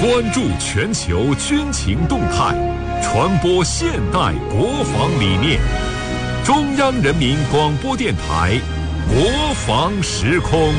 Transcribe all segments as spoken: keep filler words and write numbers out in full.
关注全球军情动态，传播现代国防理念。中央人民广播电台国防时空。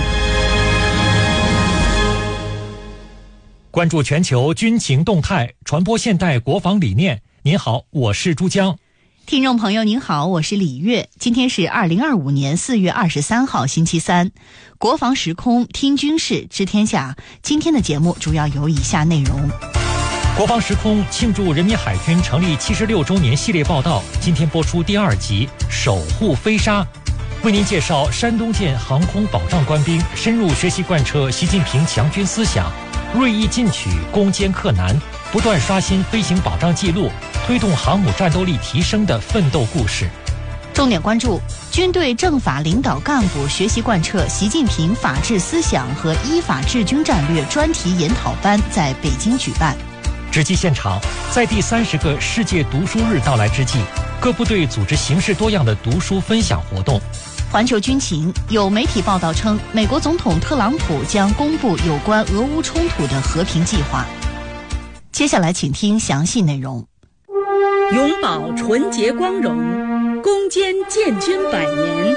关注全球军情动态，传播现代国防理念。您好，我是珠江。 听众朋友您好，我是李月。今天是二零二五年四月二十三号星期三，国防时空听军事知天下。今天的节目主要有以下内容： 国防时空庆祝人民海军成立七十六周年系列报道，今天播出第二集《守护飞鲨》，为您介绍山东舰航空保障官兵深入学习贯彻习近平强军思想，锐意进取，攻坚克难，不断刷新飞行保障记录，推动航母战斗力提升的奋斗故事。 重点关注军队政法领导干部学习贯彻习近平法治思想和依法治军战略专题研讨班在北京举办。 直击现场，在第三十个世界读书日到来之际，各部队组织形式多样的读书分享活动。 环球军情，有媒体报道称，美国总统特朗普将公布有关俄乌冲突的和平计划。接下来请听详细内容。 永葆纯洁光荣，攻坚建军百年。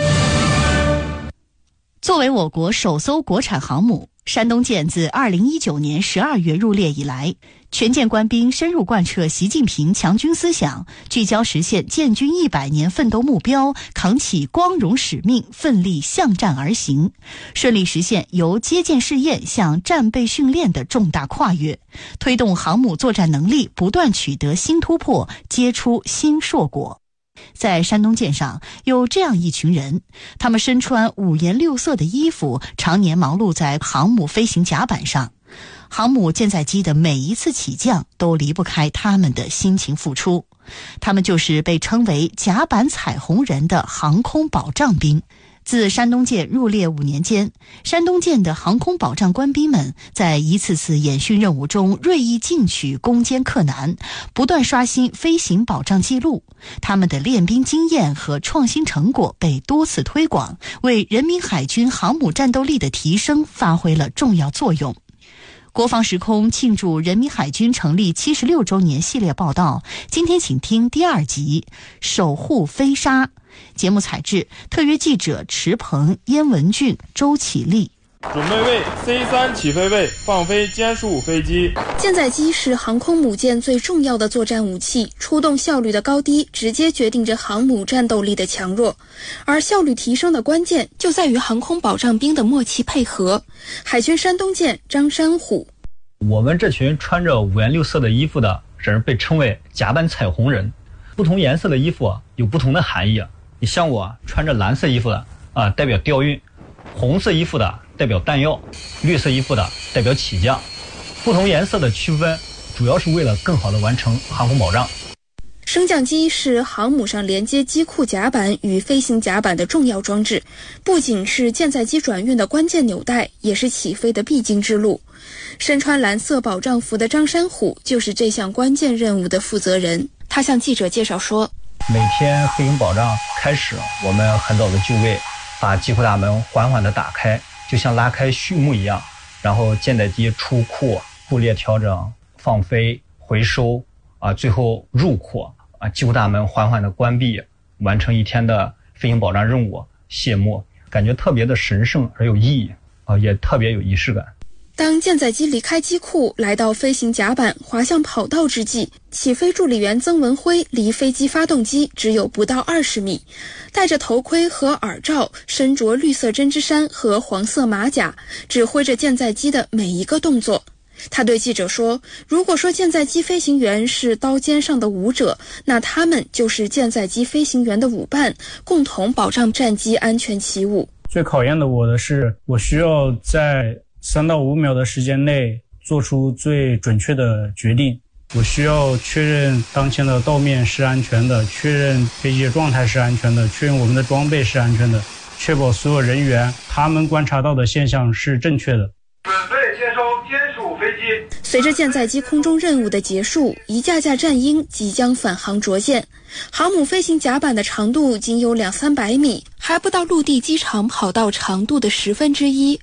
作为我国首艘国产航母，山东舰自二零一九年十二月入列以来，全舰官兵深入贯彻习近平强军思想，聚焦实现建军一百年奋斗目标，扛起光荣使命，奋力向战而行，顺利实现由接舰试验向战备训练的重大跨越，推动航母作战能力不断取得新突破，结出新硕果。在山东舰上有这样一群人，他们身穿五颜六色的衣服，常年忙碌在航母飞行甲板上。航母舰载机的每一次起降都离不开他们的辛勤付出，他们就是被称为甲板彩虹人的航空保障兵。自山东舰入列五年间，山东舰的航空保障官兵们在一次次演训任务中锐意进取，攻坚克难，不断刷新飞行保障记录。他们的练兵经验和创新成果被多次推广，为人民海军航母战斗力的提升发挥了重要作用。国防时空庆祝人民海军成立七十六周年系列报道，今天请听第二集《守护飞鲨》。节目采制特约记者池鹏、燕文俊、周启立。 准备位 C 三 起飞位，放飞歼十五飞机。 舰载机是航空母舰最重要的作战武器，出动效率的高低直接决定着航母战斗力的强弱，而效率提升的关键就在于航空保障兵的默契配合。海军山东舰张山虎， 我们这群穿着五颜六色的衣服的人被称为甲板彩虹人，不同颜色的衣服有不同的含义。你像我穿着蓝色衣服的啊、呃，代表调运；红色衣服的代表弹药；绿色衣服的代表起降。不同颜色的区分，主要是为了更好地完成航空保障。 升降机是航母上连接机库甲板与飞行甲板的重要装置，不仅是舰载机转运的关键纽带，也是起飞的必经之路。身穿蓝色保障服的张山虎就是这项关键任务的负责人。他向记者介绍说， 每天飞行保障开始，我们很早的就位，把机库大门缓缓地打开，就像拉开序幕一样，然后舰载机出库、布列调整、放飞、回收啊，最后入库啊，机库大门缓缓地关闭，完成一天的飞行保障任务，谢幕，感觉特别的神圣而有意义啊，也特别有仪式感。 当舰载机离开机库来到飞行甲板滑向跑道之际，起飞助理员曾文辉离飞机发动机只有不到二十米，戴着头盔和耳罩，身着绿色针织衫和黄色马甲，指挥着舰载机的每一个动作。他对记者说，如果说舰载机飞行员是刀尖上的舞者，那他们就是舰载机飞行员的舞伴，共同保障战机安全起舞。 最考验的我的是，我需要在三到五秒的时间内做出最准确的决定。我需要确认当前的道面是安全的，确认飞机的状态是安全的，确认我们的装备是安全的，确保所有人员他们观察到的现象是正确的。 准备接收歼十五飞机。 随着舰载机空中任务的结束，一架架战鹰即将返航着舰。航母飞行甲板的长度仅有两三百米，还不到陆地机场跑道长度的十分之一。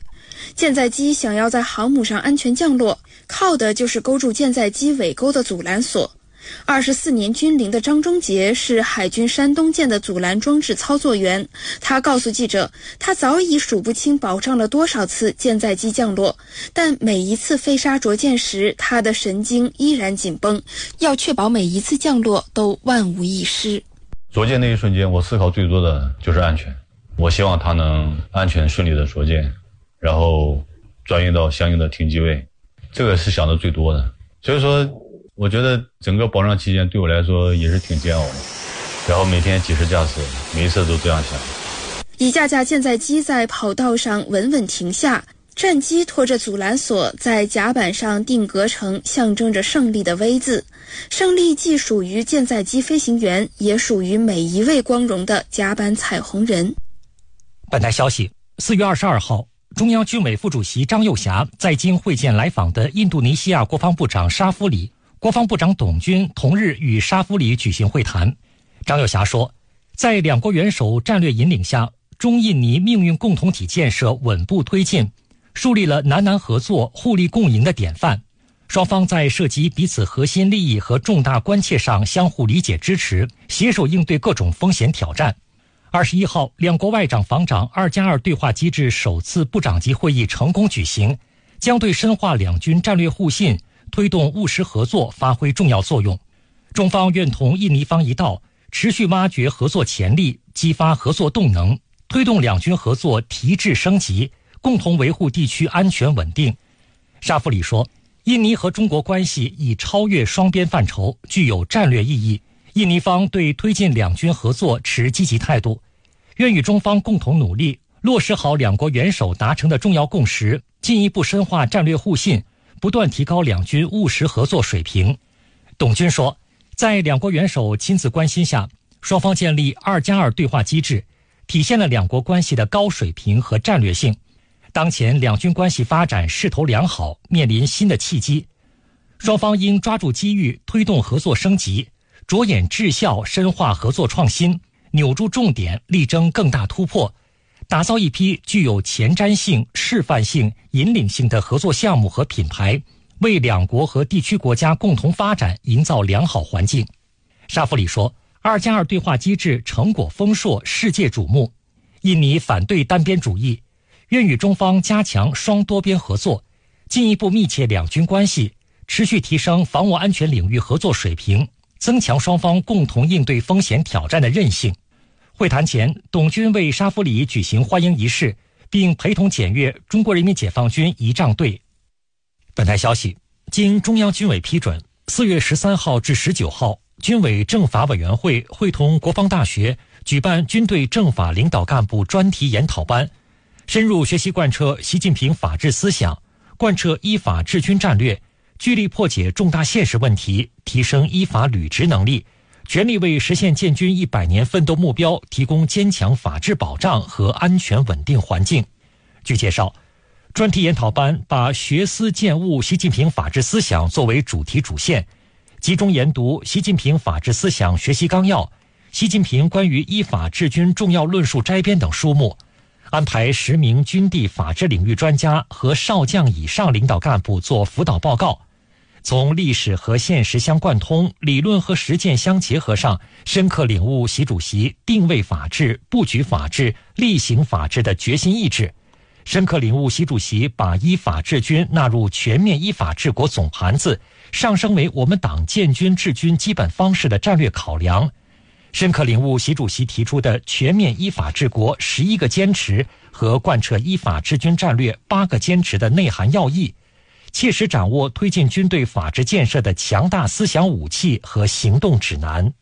舰载机想要在航母上安全降落，靠的就是勾住舰载机尾钩的阻拦索。二十四年军龄的张忠杰是海军山东舰的阻拦装置操作员。他告诉记者，他早已数不清保障了多少次舰载机降落，但每一次飞鲨着舰时，他的神经依然紧绷，要确保每一次降落都万无一失。 着舰那一瞬间，我思考最多的就是安全。我希望它能安全顺利的着舰，然后转运到相应的停机位，这个是想的最多的。所以说我觉得整个保障期间对我来说也是挺煎熬的，然后每天几十架次，每一次都这样想。 一架架舰载机在跑道上稳稳停下，战机拖着阻拦索在甲板上定格成象征着胜利的 V 字。胜利既属于舰载机飞行员，也属于每一位光荣的甲板彩虹人。 本台消息，四月二十二号，中央军委副主席张又侠在京会见来访的印度尼西亚国防部长沙夫里，国防部长董军同日与沙夫里举行会谈。张又侠说，在两国元首战略引领下，中印尼命运共同体建设稳步推进，树立了南南合作、互利共赢的典范。双方在涉及彼此核心利益和重大关切上相互理解支持，携手应对各种风险挑战。二十一号，两国外长防长二加二对话机制首次部长级会议成功举行，将对深化两军战略互信、推动务实合作发挥重要作用。中方愿同印尼方一道，持续挖掘合作潜力，激发合作动能，推动两军合作提质升级，共同维护地区安全稳定。沙夫里说，印尼和中国关系已超越双边范畴，具有战略意义。印尼方对推进两军合作持积极态度，愿与中方共同努力，落实好两国元首达成的重要共识，进一步深化战略互信，不断提高两军务实合作水平。董军说，在两国元首亲自关心下，双方建立二加二对话机制，体现了两国关系的高水平和战略性。当前两军关系发展势头良好，面临新的契机，双方应抓住机遇，推动合作升级，着眼治效，深化合作创新，扭住重点，力争更大突破，打造一批具有前瞻性、示范性、引领性的合作项目和品牌，为两国和地区国家共同发展营造良好环境。沙夫里说，二加二对话机制成果丰硕，世界瞩目。印尼反对单边主义，愿与中方加强双多边合作，进一步密切两军关系，持续提升防务安全领域合作水平，增强双方共同应对风险挑战的韧性。会谈前，董军为沙夫里举行欢迎仪式，并陪同检阅中国人民解放军仪仗队。本台消息，经中央军委批准，四月十三号至十九号，军委政法委员会会同国防大学举办军队政法领导干部专题研讨班，深入学习贯彻习近平法治思想，贯彻依法治军战略，聚力破解重大现实问题，提升依法履职能力，全力为实现建军一百年奋斗目标提供坚强法治保障和安全稳定环境。据介绍，专题研讨班把学思践悟习近平法治思想作为主题主线，集中研读习近平法治思想学习纲要、习近平关于依法治军重要论述摘编等书目，安排十名军地法治领域专家和少将以上领导干部做辅导报告，从历史和现实相贯通、理论和实践相结合上，深刻领悟习主席定位法治、布局法治、力行法治的决心意志，深刻领悟习主席把依法治军纳入全面依法治国总盘子，上升为我们党建军治军基本方式的战略考量，深刻领悟习主席提出的全面依法治国十一个坚持和贯彻依法治军战略八个坚持的内涵要义，切实掌握推进军队法治建设的强大思想武器和行动指南。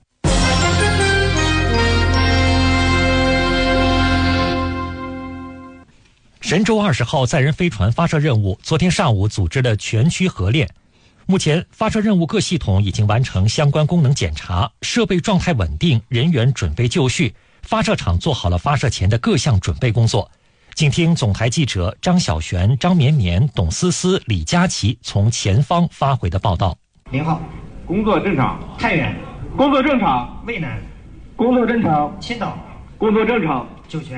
神舟二十号载人飞船发射任务昨天上午组织了全区合练，目前发射任务各系统已经完成相关功能检查，设备状态稳定，人员准备就绪，发射场做好了发射前的各项准备工作。请听总台记者张小璇、张绵绵、董思思、李佳琪从前方发回的报道。 零号， 工作正常。 太原， 工作正常。 渭南， 工作正常。 青岛， 工作正常。 酒泉，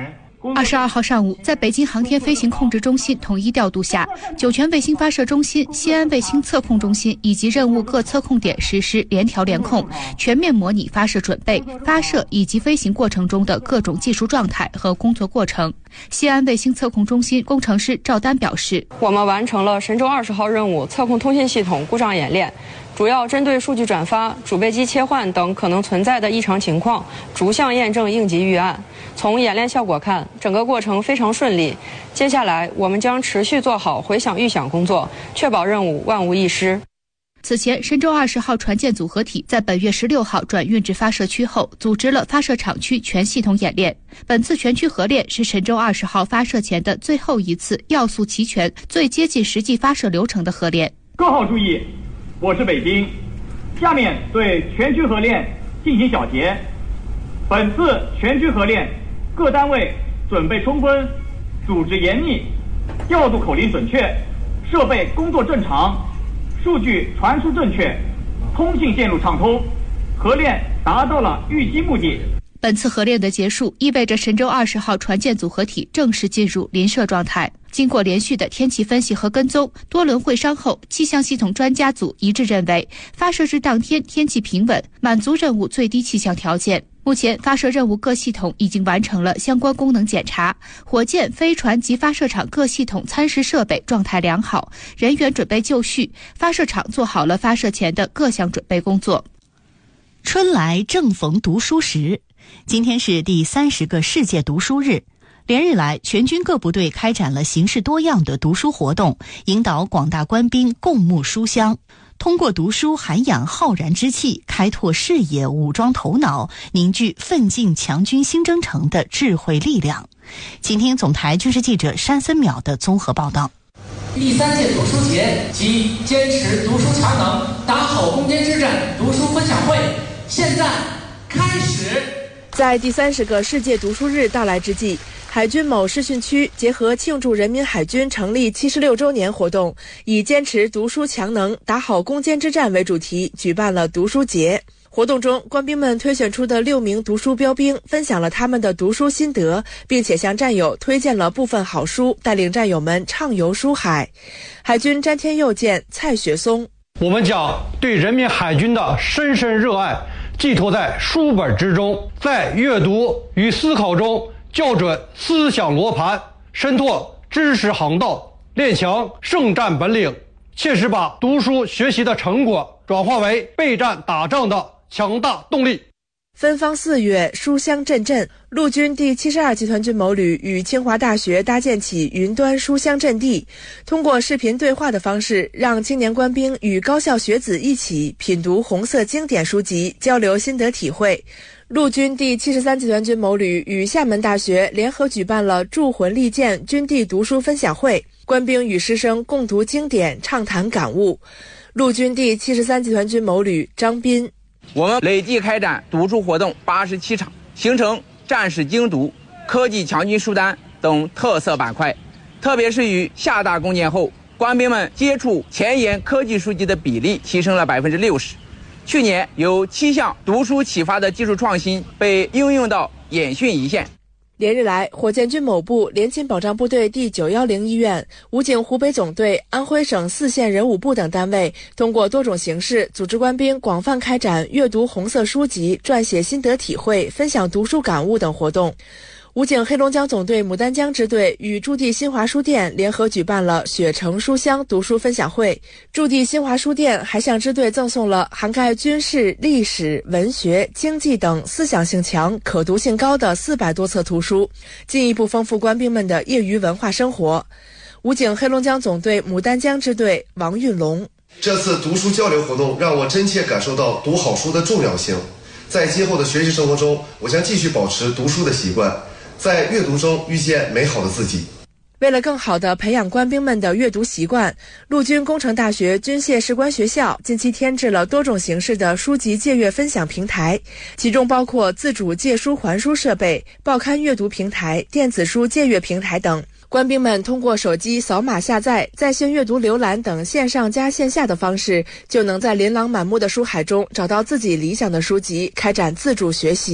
二十二号上午，在北京航天飞行控制中心统一调度下，酒泉卫星发射中心、西安卫星测控中心以及任务各测控点实施联调联控，全面模拟发射准备、发射以及飞行过程中的各种技术状态和工作过程。西安卫星测控中心工程师赵丹表示， 我们完成了神舟二十号任务测控通信系统故障演练，主要针对数据转发、主备机切换等可能存在的异常情况，逐项验证应急预案。从演练效果看，整个过程非常顺利。接下来，我们将持续做好回响预响工作，确保任务万无一失。 此前，神舟二十号船舰组合体在本月十六号转运至发射区后，组织了发射场区全系统演练。本次全区合练是神舟二十号发射前的最后一次要素齐全、最接近实际发射流程的合练。 各号注意，我是北京，下面对全区合练进行小结。本次全区合练，各单位准备充分，组织严密，调度口令准确，设备工作正常，数据传输正确，通信线路畅通，合练达到了预期目的。 本次合练的结束，意味着神舟二十号船舰组合体正式进入临射状态。经过连续的天气分析和跟踪，多轮会商后，气象系统专家组一致认为，发射日当天天气平稳，满足任务最低气象条件。目前，发射任务各系统已经完成了相关功能检查，火箭、飞船及发射场各系统参试设备状态良好，人员准备就绪，发射场做好了发射前的各项准备工作。 春来正逢读书时，今天是第三十个世界读书日。连日来，全军各部队开展了形式多样的读书活动，引导广大官兵共沐书香。通过读书涵养浩然之气，开拓视野，武装头脑，凝聚奋进强军新征程的智慧力量。请听总台军事记者山森淼的综合报道。 第三届读书节及坚持读书强能，打好攻坚之战读书分享会现在开始。 在第三十个世界读书日到来之际，海军某试训区结合庆祝人民海军成立七十六周年活动，以坚持读书强能，打好攻坚之战为主题，举办了读书节。活动中，官兵们推选出的六名读书标兵分享了他们的读书心得，并且向战友推荐了部分好书，带领战友们畅游书海。海军詹天佑舰蔡雪松： 我们将对人民海军的深深热爱寄托在书本之中，在阅读与思考中校准思想罗盘，深拓知识航道，练强胜战本领，切实把读书学习的成果转化为备战打仗的强大动力。 芬芳四月，书香阵阵。陆军第七十二集团军某旅与清华大学搭建起云端书香阵地，通过视频对话的方式，让青年官兵与高校学子一起品读红色经典书籍，交流心得体会。陆军第七十三集团军某旅与厦门大学联合举办了铸魂利剑军地读书分享会，官兵与师生共读经典，畅谈感悟。陆军第七十三集团军某旅张斌： 我们累计开展读书活动八十七场，形成战士精读、科技强军书单等特色板块。特别是与厦大攻坚后，官兵们接触前沿科技书籍的比例提升了百分之六十。去年有七项读书启发的技术创新被应用到演训一线。 连日来，火箭军某部联勤保障部队第九一零医院、武警湖北总队、安徽省四县人武部等单位，通过多种形式组织官兵广泛开展阅读红色书籍、撰写心得体会、分享读书感悟等活动。武警黑龙江总队牡丹江支队与驻地新华书店联合举办了雪城书香读书分享会。驻地新华书店还向支队赠送了涵盖军事、历史、文学、经济等思想性强、可读性高的四百多册图书，进一步丰富官兵们的业余文化生活。武警黑龙江总队牡丹江支队王运龙： 这次读书交流活动让我真切感受到读好书的重要性。在今后的学习生活中，我将继续保持读书的习惯，在阅读中遇见美好的自己。 为了更好地培养官兵们的阅读习惯，陆军工程大学军械士官学校近期添置了多种形式的书籍借阅分享平台，其中包括自主借书还书设备、报刊阅读平台、电子书借阅平台等。官兵们通过手机扫码下载、在线阅读浏览等线上加线下的方式，就能在琳琅满目的书海中找到自己理想的书籍，开展自主学习。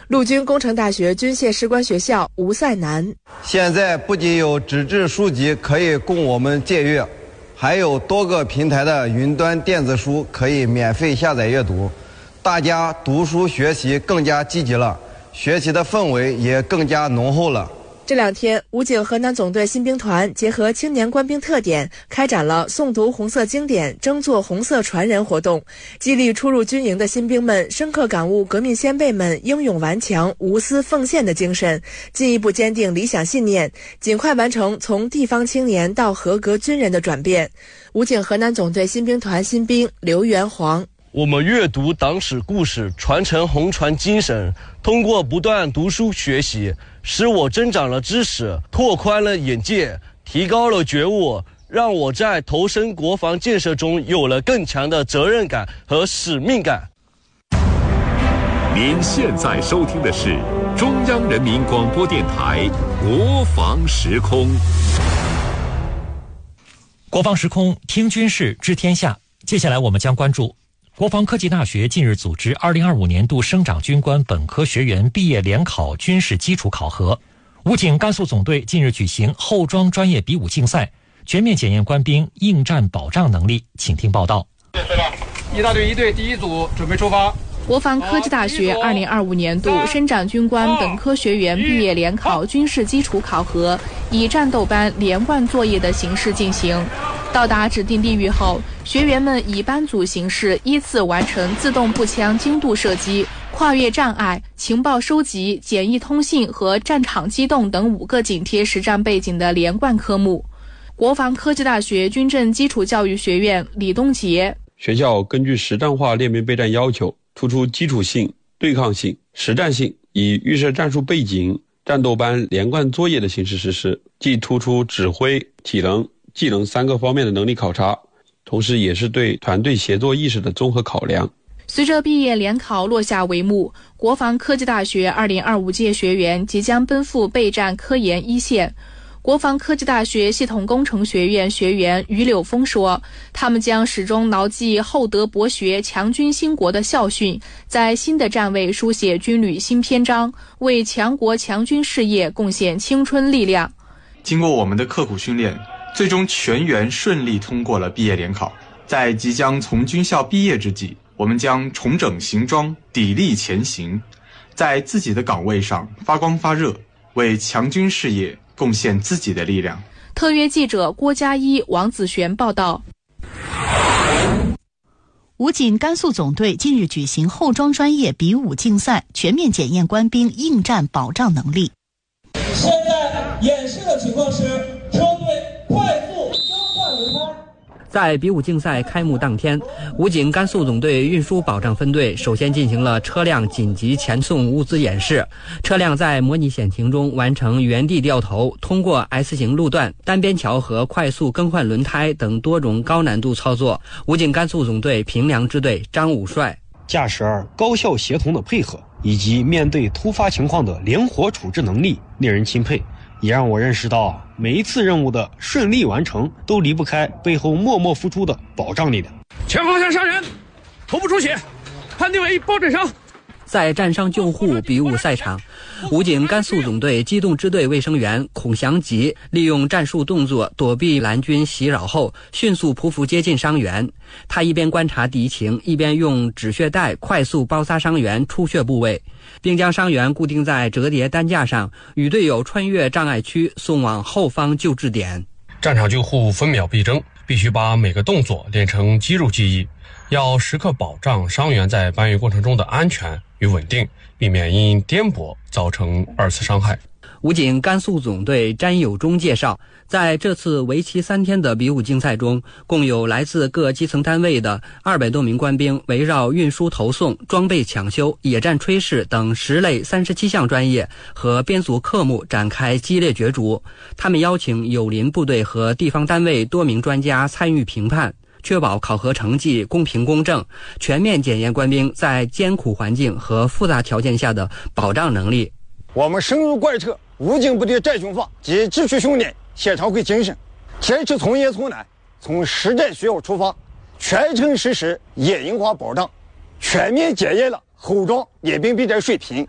陆军工程大学军械士官学校吴赛南， 现在不仅有纸质书籍可以供我们借阅，还有多个平台的云端电子书可以免费下载阅读，大家读书学习更加积极了，学习的氛围也更加浓厚了。 这两天，武警河南总队新兵团结合青年官兵特点，开展了诵读红色经典、争做红色传人活动，激励初入军营的新兵们深刻感悟革命先辈们英勇顽强、无私奉献的精神，进一步坚定理想信念，尽快完成从地方青年到合格军人的转变。武警河南总队新兵团新兵刘元煌。 我们阅读党史故事，传承红传精神，通过不断读书学习，使我增长了知识，拓宽了眼界，提高了觉悟，让我在投身国防建设中有了更强的责任感和使命感。 您现在收听的是中央人民广播电台国防时空。 国防时空，听军事知天下。接下来我们将关注国防科技大学近日组织二零二五年度生长军官本科学员毕业联考军事基础考核。武警甘肃总队近日举行后装专业比武竞赛，全面检验官兵应战保障能力。请听报道。 一大队一队第一组准备出发。 国防科技大学二零二五年度生长军官本科学员毕业联考军事基础考核以战斗班连贯作业的形式进行。到达指定地域后，学员们以班组形式依次完成自动步枪精度射击、跨越障碍、情报收集、简易通信和战场机动等五个紧贴实战背景的连贯科目。国防科技大学军政基础教育学院李东杰： 学校根据实战化练兵备战要求，突出基础性、对抗性、实战性，以预设战术背景、战斗班连贯作业的形式实施，既突出指挥、体能、技能三个方面的能力考察，同时也是对团队协作意识的综合考量。 随着毕业联考落下帷幕，国防科技大学二零二五届学员即将奔赴备战科研一线。国防科技大学系统工程学院学员于柳峰说，他们将始终牢记厚德博学、强军兴国的校训，在新的站位书写军旅新篇章，为强国强军事业贡献青春力量。 经过我们的刻苦训练，最终全员顺利通过了毕业联考。在即将从军校毕业之际，我们将重整行装，砥砺前行，在自己的岗位上发光发热，为强军事业贡献自己的力量。 特约记者郭佳一、王子璇报道。 武警甘肃总队近日举行后装专业比武竞赛，全面检验官兵应战保障能力。 现在演示的情况是车队快速更换轮胎。 在比武竞赛开幕当天，武警甘肃总队运输保障分队首先进行了车辆紧急前送物资演示。车辆在模拟险情中完成原地掉头、通过 S 型路段、单边桥和快速更换轮胎等多种高难度操作。武警甘肃总队平凉支队张武帅： 驾驶员高效协同的配合以及面对突发情况的灵活处置能力令人钦佩，也让我认识到每一次任务的顺利完成都离不开背后默默付出的保障力量。 前方向杀人，头部出血，判定为包枕伤。 在战伤救护比武赛场，武警甘肃总队机动支队卫生员孔祥吉利用战术动作躲避蓝军袭扰后，迅速匍匐接近伤员。他一边观察敌情，一边用止血带快速包扎伤员出血部位，并将伤员固定在折叠担架上，与队友穿越障碍区送往后方救治点。 战场救护分秒必争，必须把每个动作练成肌肉记忆，要时刻保障伤员在搬运过程中的安全与稳定，避免因颠簸造成二次伤害。 武警甘肃总队詹友忠介绍，在这次为期三天的比武竞赛中，共有来自各基层单位的二百多名官兵围绕运输投送、装备抢修、野战炊事等十类三十七项专业和编组科目展开激烈角逐。他们邀请友邻部队和地方单位多名专家参与评判，确保考核成绩公平公正，全面检验官兵在艰苦环境和复杂条件下的保障能力。 我们深入贯彻武警部队战训法及秩序训练现场会精神，坚持从严从难，从实战需要出发，全程实施严硬化保障，全面检验了后装练兵备战水平，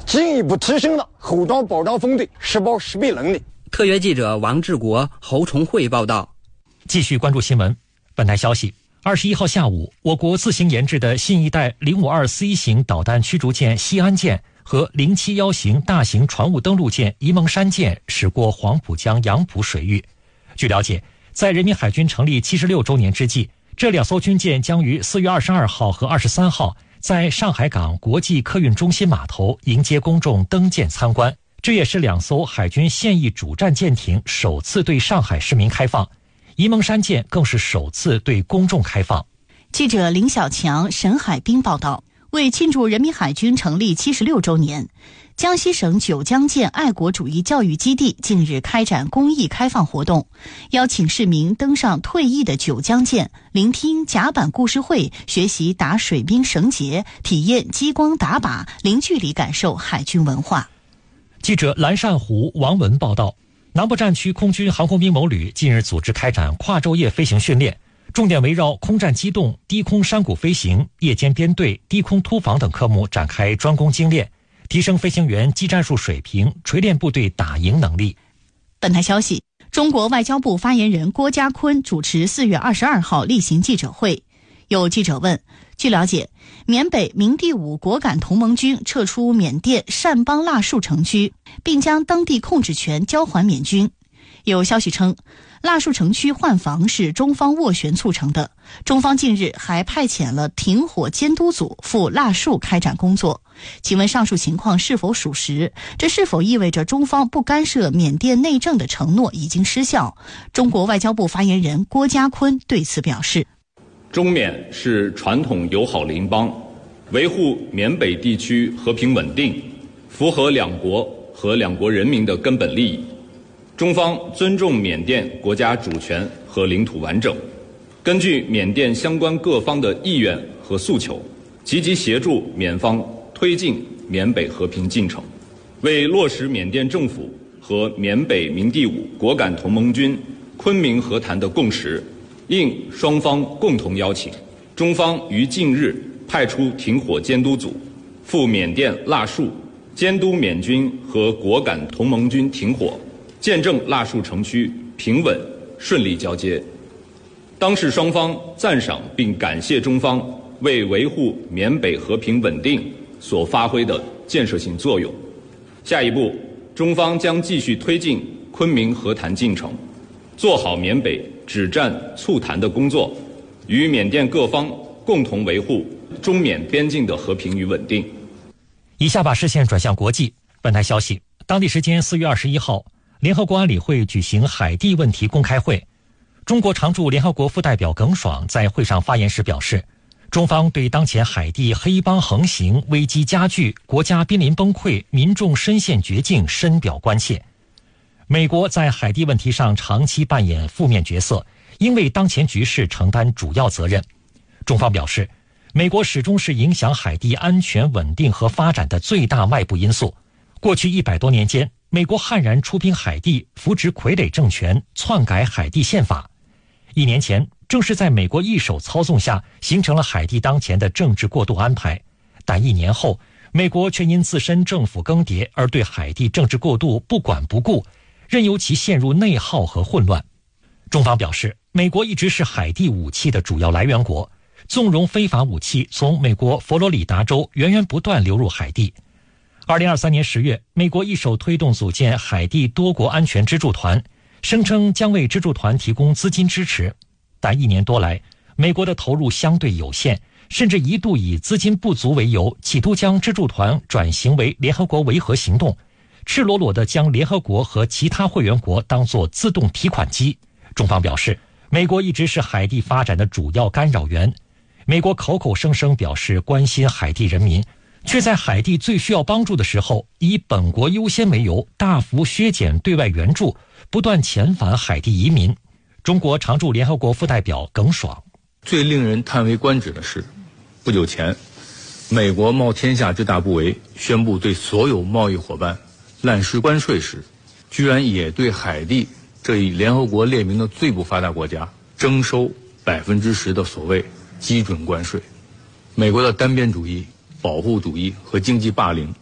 进一步提升了后装保障分队实报实备能力。 特约记者王志国、侯崇慧报道。 继续关注新闻。本台消息，二十一号下午，我国自行研制的新一代零五二 C 型导弹驱逐舰西安舰和零七一型大型船坞登陆舰沂蒙山舰驶过黄浦江杨浦水域。据了解，在人民海军成立七十六周年之际，这两艘军舰将于四月二十二号和二十三号在上海港国际客运中心码头迎接公众登舰参观。这也是两艘海军现役主战舰艇首次对上海市民开放，沂蒙山舰更是首次对公众开放。 记者林小强、沈海滨报道。为庆祝人民海军成立七十六周年，江西省九江舰爱国主义教育基地近日开展公益开放活动，邀请市民登上退役的九江舰，聆听甲板故事会，学习打水兵绳结，体验激光打靶，零距离感受海军文化。 记者蓝善湖、王文报道。南部战区空军航空兵某旅近日组织开展跨昼夜飞行训练，重点围绕空战机动、低空山谷飞行、夜间编队、低空突防等科目展开专攻精练，提升飞行员技战术水平，锤炼部队打赢能力。 本台消息，中国外交部发言人郭家坤主持四月二十二号例行记者会。有记者问，据了解，缅北明第五果敢同盟军撤出缅甸善邦腊戍城区，并将当地控制权交还缅军。有消息称，腊戍城区换防是中方斡旋促成的，中方近日还派遣了停火监督组赴腊戍开展工作。请问上述情况是否属实？这是否意味着中方不干涉缅甸内政的承诺已经失效？中国外交部发言人郭家坤对此表示， 中缅是传统友好邻邦，维护缅北地区和平稳定，符合两国和两国人民的根本利益。中方尊重缅甸国家主权和领土完整，根据缅甸相关各方的意愿和诉求，积极协助缅方推进缅北和平进程，为落实缅甸政府和缅北明第五果敢同盟军昆明和谈的共识，应双方共同邀请，中方于近日派出停火监督组赴缅甸腊戍，监督缅军和果敢同盟军停火，见证腊戍城区平稳顺利交接。当事双方赞赏并感谢中方为维护缅北和平稳定所发挥的建设性作用。下一步，中方将继续推进昆明和谈进程，做好缅北止战促谈的工作，与缅甸各方共同维护中缅边境的和平与稳定。 以下把视线转向国际。本台消息，当地时间四月二十一号，联合国安理会举行海地问题公开会。中国常驻联合国副代表耿爽在会上发言时表示，中方对当前海地黑帮横行、危机加剧、国家濒临崩溃、民众深陷绝境深表关切。美国在海地问题上长期扮演负面角色，应为当前局势承担主要责任。中方表示，美国始终是影响海地安全稳定和发展的最大外部因素。过去一百多年间，美国悍然出兵海地，扶植傀儡政权，篡改海地宪法。一年前，正是在美国一手操纵下，形成了海地当前的政治过渡安排。但一年后，美国却因自身政府更迭而对海地政治过渡不管不顾，任由其陷入内耗和混乱。中方表示，美国一直是海地武器的主要来源国，纵容非法武器从美国佛罗里达州源源不断流入海地。二零二三年十月，美国一手推动组建海地多国安全支柱团，声称将为支柱团提供资金支持。但一年多来，美国的投入相对有限，甚至一度以资金不足为由，企图将支柱团转型为联合国维和行动，赤裸裸地将联合国和其他会员国当作自动提款机。中方表示，美国一直是海地发展的主要干扰源。美国口口声声表示关心海地人民，却在海地最需要帮助的时候，以本国优先为由，大幅削减对外援助，不断遣返海地移民。中国常驻联合国副代表耿爽， 最令人叹为观止的是，不久前，美国冒天下之大不韪，宣布对所有贸易伙伴滥施关税时，居然也对海地这一联合国列明的最不发达国家征收百分之十的所谓基准关税。美国的单边主义、保护主义和经济霸凌，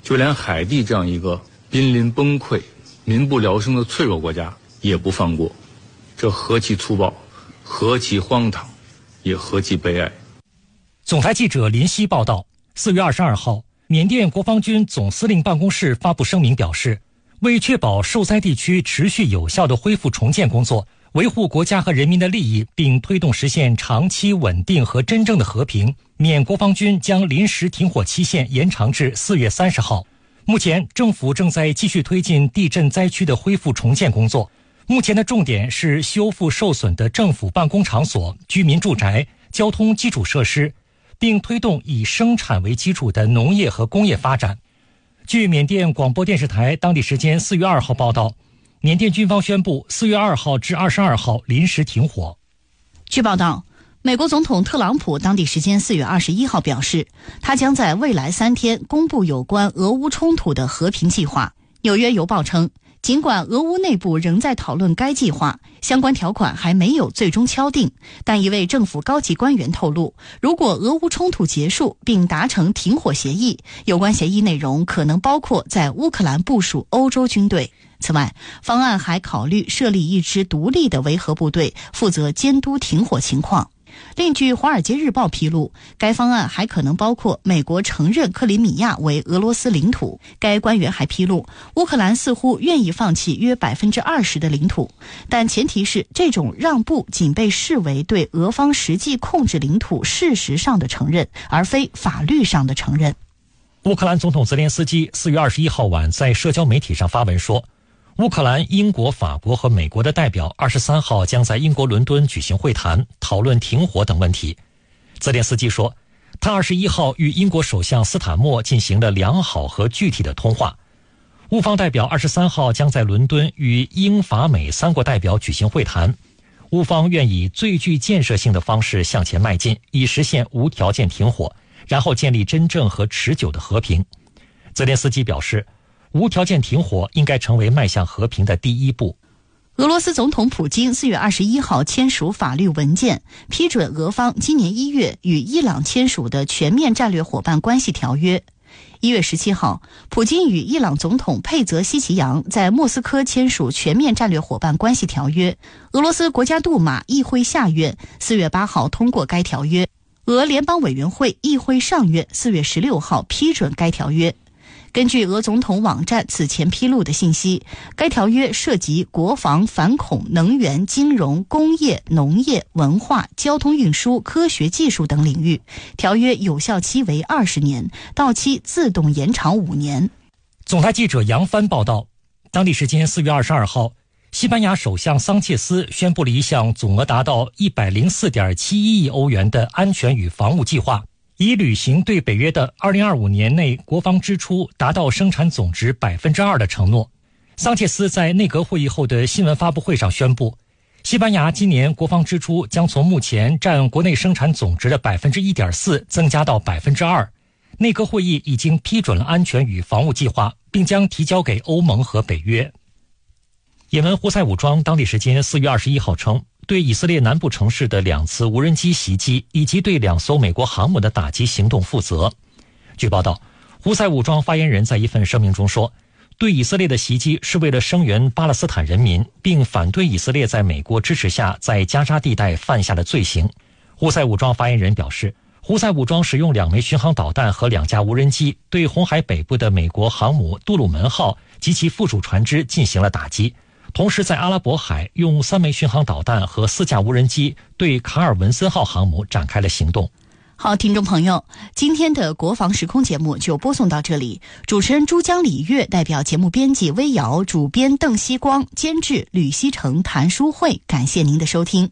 就连海地这样一个濒临崩溃、民不聊生的脆弱国家也不放过，这何其粗暴，何其荒唐，也何其悲哀。 总台记者林夕报道，四月二十二号，缅甸国防军总司令办公室发布声明表示，为确保受灾地区持续有效的恢复重建工作，维护国家和人民的利益，并推动实现长期稳定和真正的和平，缅国防军将临时停火期限延长至四月三十号。目前，政府正在继续推进地震灾区的恢复重建工作。目前的重点是修复受损的政府办公场所、居民住宅、交通基础设施，并推动以生产为基础的农业和工业发展。据缅甸广播电视台当地时间四月二号报道，缅甸军方宣布四月二号至二十二号临时停火。 据报道，美国总统特朗普当地时间四月二十一号表示，他将在未来三天公布有关俄乌冲突的和平计划。纽约邮报称，尽管俄乌内部仍在讨论该计划，相关条款还没有最终敲定，但一位政府高级官员透露，如果俄乌冲突结束并达成停火协议，有关协议内容可能包括在乌克兰部署欧洲军队。此外，方案还考虑设立一支独立的维和部队，负责监督停火情况。另据《华尔街日报》披露，该方案还可能包括美国承认克里米亚为俄罗斯领土。该官员还披露，乌克兰似乎愿意放弃约 百分之二十 的领土，但前提是这种让步仅被视为对俄方实际控制领土事实上的承认，而非法律上的承认。 乌克兰总统泽连斯基四月二十一号晚在社交媒体上发文说，乌克兰、英国、法国和美国的代表二十三号将在英国伦敦举行会谈，讨论停火等问题。泽连斯基说，他二十一号与英国首相斯坦默进行了良好和具体的通话。乌方代表二十三号将在伦敦与英法美三国代表举行会谈。乌方愿以最具建设性的方式向前迈进，以实现无条件停火，然后建立真正和持久的和平。泽连斯基表示，无条件停火应该成为迈向和平的第一步。 俄罗斯总统普京四月二十一号签署法律文件，批准俄方今年一月与伊朗签署的全面战略伙伴关系条约。一月十七号，普京与伊朗总统佩泽西奇扬在莫斯科签署全面战略伙伴关系条约。俄罗斯国家杜马议会下院四月八号通过该条约，俄联邦委员会议会上院四月十六号批准该条约。根据俄总统网站此前披露的信息，该条约涉及国防、反恐、能源、金融、工业、农业、文化、交通运输、科学技术等领域。条约有效期为二十年，到期自动延长五年。 总台记者杨帆报道，当地时间四月二十二号，西班牙首相桑切斯宣布了一项总额达到 一百零四点七一亿欧元的安全与防务计划，以履行对北约的二零二五年内国防支出达到生产总值 百分之二 的承诺。桑切斯在内阁会议后的新闻发布会上宣布，西班牙今年国防支出将从目前占国内生产总值的 百分之一点四 增加到 百分之二。内阁会议已经批准了安全与防务计划，并将提交给欧盟和北约。也门胡塞武装当地时间四月二十一号称，对以色列南部城市的两次无人机袭击以及对两艘美国航母的打击行动负责。据报道，胡塞武装发言人在一份声明中说，对以色列的袭击是为了声援巴勒斯坦人民，并反对以色列在美国支持下在加沙地带犯下的罪行。胡塞武装发言人表示，胡塞武装使用两枚巡航导弹和两架无人机对红海北部的美国航母杜鲁门号及其附属船只进行了打击，同时在阿拉伯海用三枚巡航导弹和四架无人机对卡尔文森号航母展开了行动。 好，听众朋友，今天的国防时空节目就播送到这里。主持人珠江礼月代表节目编辑微瑶，主编邓希光，监制吕希成、谭淑慧，感谢您的收听。